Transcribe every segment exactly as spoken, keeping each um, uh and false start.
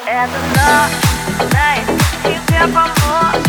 Это ночь знает, как тебе помочь.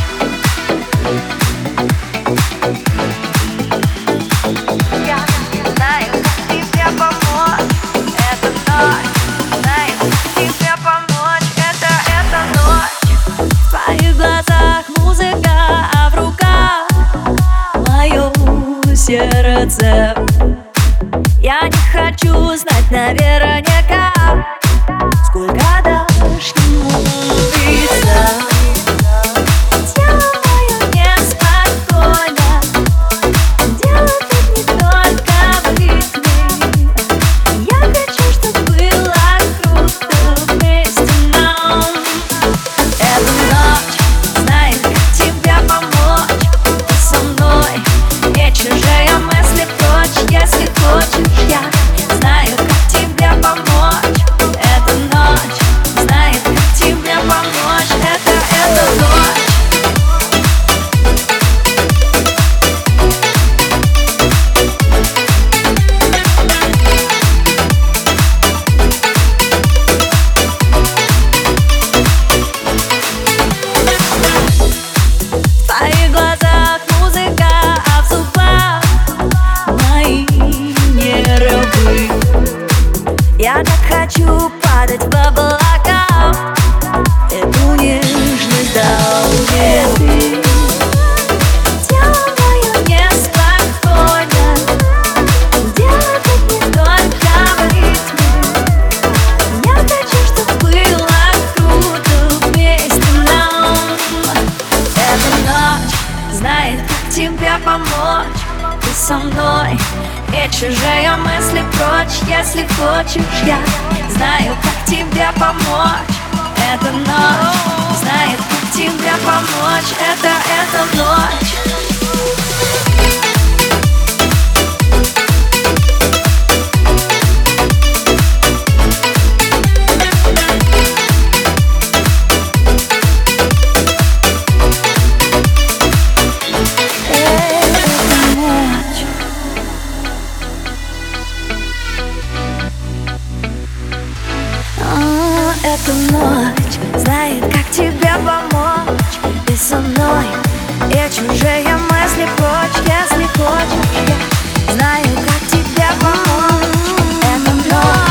Я знаю, как тебе помочь. Это ночь знает, как тебе помочь. Это, это ночь. В твоих глазах музыка, а в руках мое сердце. Я не хочу знать наверняка, сколько дашь ему биться. Тело мое неспокойно, дело тут не только в ритме. Я хочу, чтоб было круто вместе нам. Эта ночь знает, как тебе помочь. Ты со мной, и чужие мысли прочь. Если хочешь, я знаю, как тебе помочь. Эта ночь знает, как тебе помочь. Это, это ночь. В твоих глазах музыка, а в зубах мои нервы. Я так хочу падать в облака, эту нежность дал мне ты. Тело мое неспокойно, дело тут не только в ритме. Я хочу, чтоб было круто вместе нам. Эта ночь знает, как тебе помочь. Ты со мной, и чужие мысли прочь. Если хочешь, я знаю, как тебе помочь. Эта ночь знает, как тебе помочь. Это, это ночь. Эта ночь знает, как тебе помочь. Ты со мной, и чужие мысли прочь. Если хочешь, я знаю, как тебе помочь. Эта ночь